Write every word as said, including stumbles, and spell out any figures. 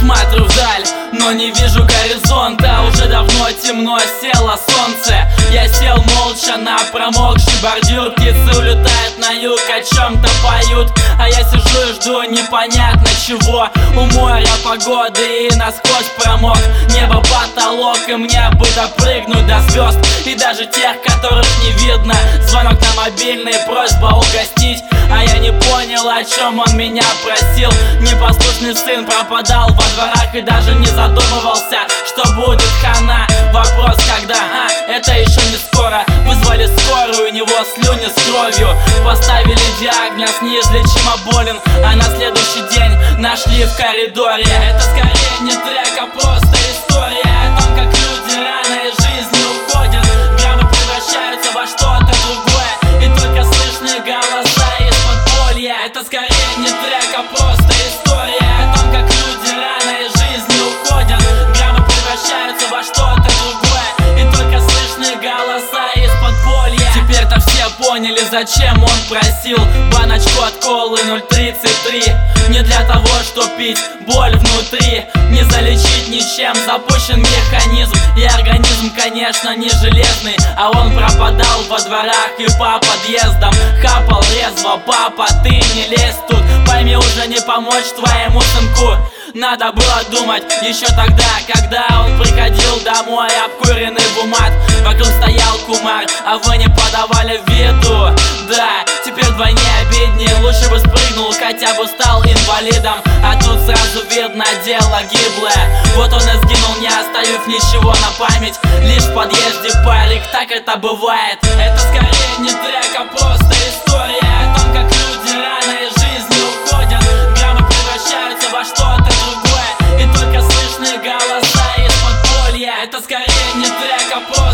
смотрю вдаль, но не вижу горизонта. Уже давно темно, село солнце. Я сел молча на промокший бордюр. Птицы улетают на юг, о чем-то поют, а я сижу и жду непонятно чего. У моря погоды и насквозь промок. Небо потолок, и мне бы допрыгнуть до звезд, и даже тех, которых не видно. Звонок на мобильный, просьба угостить, а я не понял, о чем он меня просил. Непослушный сын пропадал во дворах и даже не задумывался, что будет хана. Вопрос когда? А, это еще не скоро. Вызвали скорую, у него слюни с кровью. Поставили диагноз, неизлечимо болен, а на следующий день нашли в коридоре. Это скорее не трек, а просто история о том, как люди рано из жизни уходят. Граммы превращаются во что-то другое, и только слышны голоса из подполья. Это скорее не трек, а просто история о том, как люди рано из жизни уходят. Граммы превращаются во что-то другое, и только слышны голоса из подполья. Теперь-то все поняли, зачем он просил баночку от колы ноль тридцать три. Не для того, что пить боль внутри, не залечить ничем, запущен механизм. И организм, конечно, не железный, а он пропадал во дворах и по подъездам. Хапал резво, папа, ты не лезь тут, пойми, уже не помочь твоему сынку. Надо было думать еще тогда, когда он приходил домой обкуренный в умат. Вокруг стоял кумар, а вы не подавали виду. Да, теперь вдвойне обиднее, лучше бы спрыгнул, хотя бы стал инвалидом. А тут сразу видно, дело гиблое. Вот он и сгинул, не оставив ничего на память. Лишь в подъезде парик, так это бывает. Это скорее не трек, а просто история о том, как люди рано из жизни уходят. Граммы превращаются во что-то другое, и только слышны голоса из подполья. Это скорее не трек, а просто